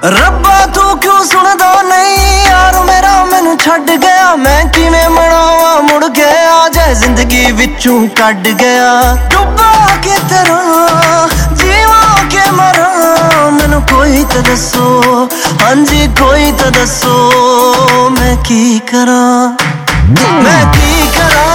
ਰੱਬਾ ਤੂੰ ਕਿਉਂ ਸੁਣਦਾ ਨਹੀਂ ਯਾਰ ਮੇਰਾ ਮੈਨੂੰ ਛੱਡ ਗਿਆ। ਮੈਂ ਕਿਵੇਂ ਮਨਾਵਾਂ ਮੁੜ ਗਿਆ ਜੇ ਜ਼ਿੰਦਗੀ ਵਿੱਚੋਂ ਕੱਢ ਗਿਆ। ਡੁੱਬਾ ਕੇ ਤਰ੍ਹਾਂ ਜੀਵਾਂ ਕੇ ਮਰਾਂ ਮੈਨੂੰ ਕੋਈ ਤਾਂ ਦੱਸੋ, ਹਾਂਜੀ ਕੋਈ ਤਾਂ ਦੱਸੋ। ਮੈਂ ਕੀ ਕਰਾਂ, ਮੈਂ ਕੀ ਕਰਾਂ।